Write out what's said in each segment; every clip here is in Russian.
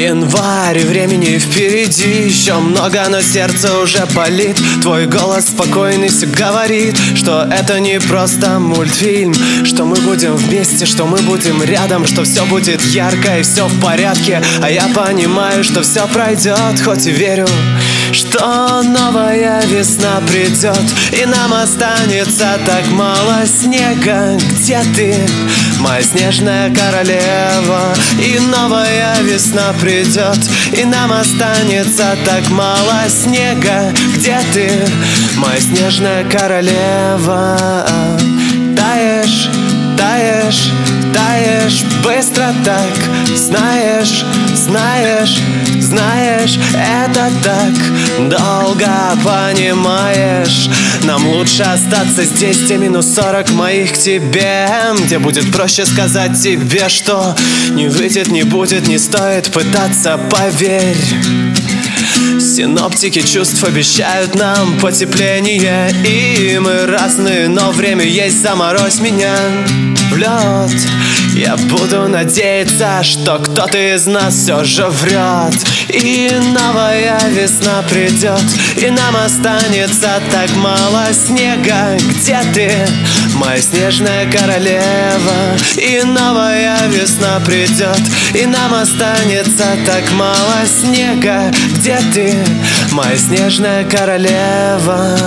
Январь, времени впереди еще много, но сердце уже болит. Твой голос спокойный все говорит, что это не просто мультфильм, что мы будем вместе, что мы будем рядом, что все будет ярко и все в порядке. А я понимаю, что все пройдет, хоть и верю, что новая весна придет, и нам останется так мало снега. Где ты, моя снежная королева? И новая весна придет, и нам останется так мало снега. Где ты, моя снежная королева? Таешь, таешь, таешь быстро так. Знаешь, знаешь, знаешь, это так долго, понимаешь. Нам лучше остаться здесь, где минус 40 моих к тебе, где будет проще сказать тебе, что не выйдет, не будет, не стоит пытаться, поверь. Синоптики чувств обещают нам потепление, и мы разные, но время есть, заморозь меня в лед. Я буду надеяться, что кто-то из нас все же врет, и новая весна придет, и нам останется так мало снега. Где ты, моя снежная королева? И новая весна придет, и нам останется так мало снега. Где ты, моя снежная королева?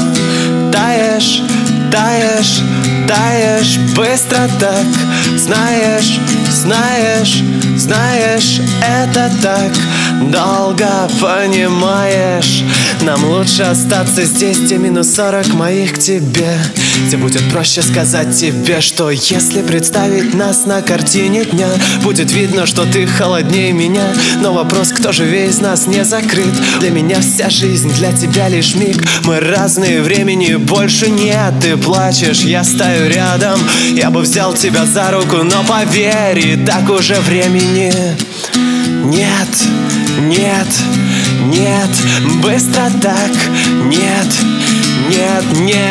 Таешь, таешь, таешь быстро так. Знаешь, знаешь, знаешь, это так долго, понимаешь. Нам лучше остаться здесь, где минус 40 моих к тебе, где будет проще сказать тебе, что если представить нас на картине дня, будет видно, что ты холоднее меня. Но вопрос, кто живее из нас, не закрыт. Для меня вся жизнь, для тебя лишь миг. Мы разные, времени больше нет. Ты плачешь, я стою рядом. Я бы взял тебя за руку, но поверь, и так уже времени нет, нет, нет, быстро так, нет, нет,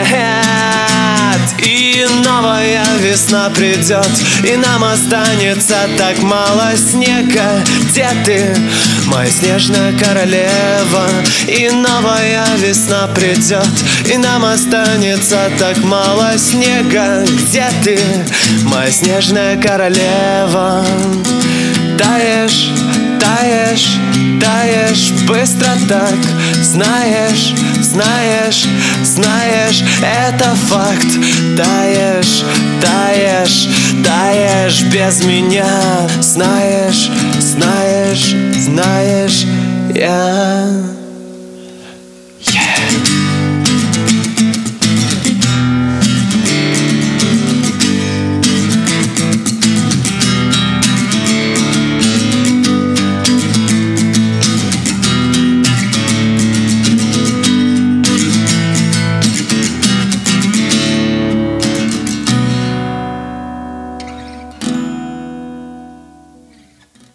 нет. И новая весна придет, и нам останется так мало снега. Где ты, моя снежная королева? И новая весна придет, и нам останется так мало снега. Где ты, моя снежная королева? Таешь, таешь, таешь быстро так. Знаешь, знаешь, знаешь, это факт. Таешь, таешь, таешь без меня. Знаешь, знаешь, знаешь, я